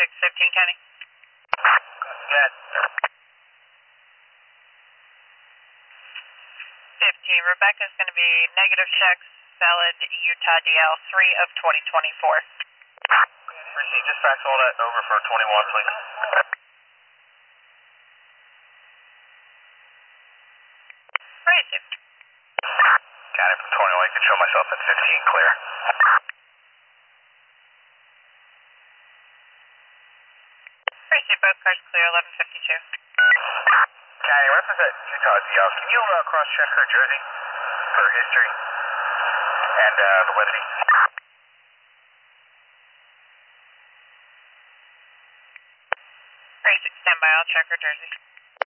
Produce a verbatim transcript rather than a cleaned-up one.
six fifteen County. Good. fifteen, Rebecca's going to be negative checks, valid Utah D L three of twenty twenty-four. Receive, just fax all that over for twenty-one, please. Receive. Got it from twenty-one, I can show myself at fifteen, clear. Receive, both cars clear, eleven fifty-two. County, represent Utah D L. Can you uh, cross-check her jersey for history and uh, validity? Receive, stand by, I'll check her jersey.